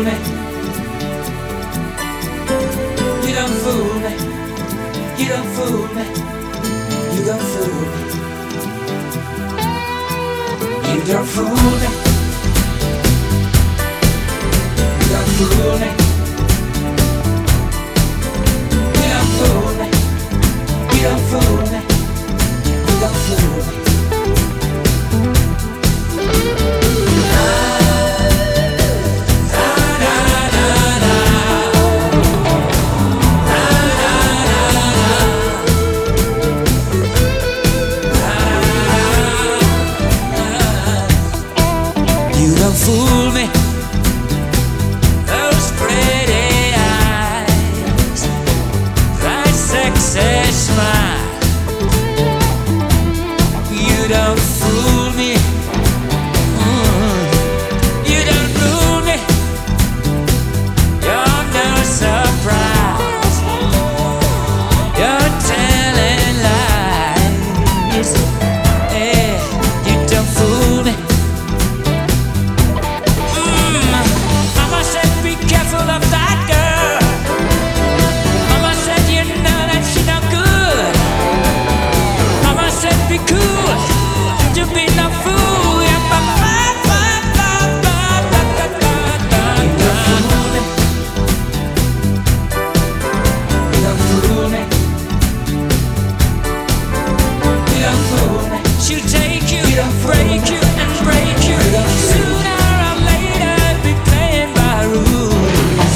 me. You don't fool me. You don't fool me. You don't fool me. You don't fool me. You don't fool me. You don't fool me. You don't fool me. You don't fool me. You don't fool me. Those pretty eyes, that sexy smile. You don't fool me. You don't fool me. You're no surprise. You're telling lies. Yeah, you don't fool me. Mama said be careful of that girl. Mama said you know that she no good. Mama said be cool, you be no fool. Yeah, ba ba ba ba ba ba ba ba ba. You don't fool me. You don't fool me. She'll take you, break you, and break you. Sooner or later, be playing by rules.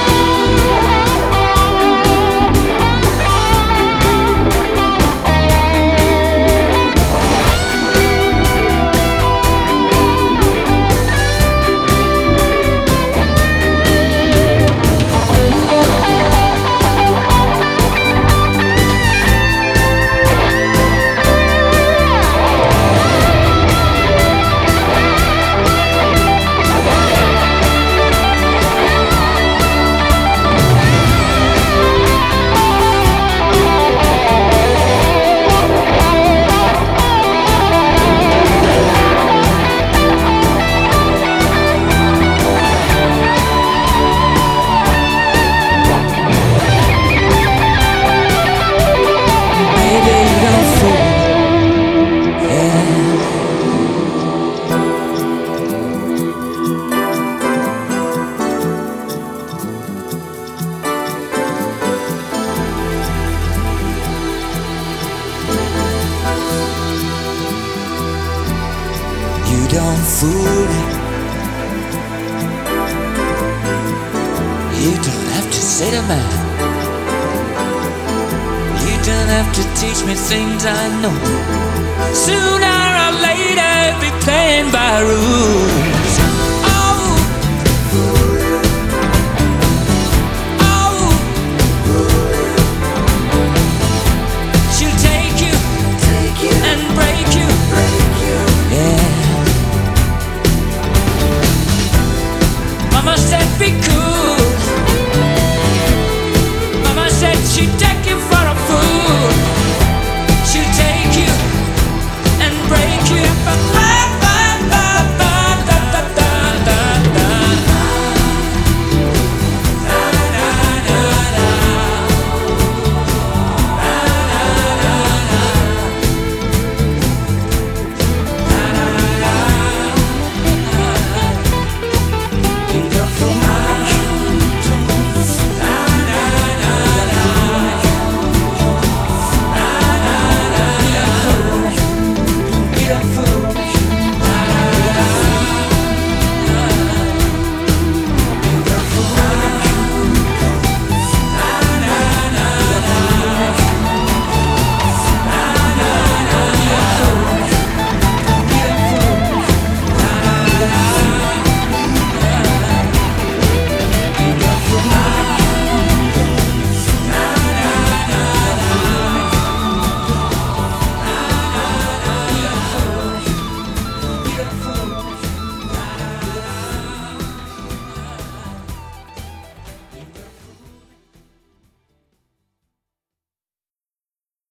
Baby, you don't fool me. Yeah. You don't fool me. You don't have to say to man. You don't have to teach me things I know. Sooner or later, be playing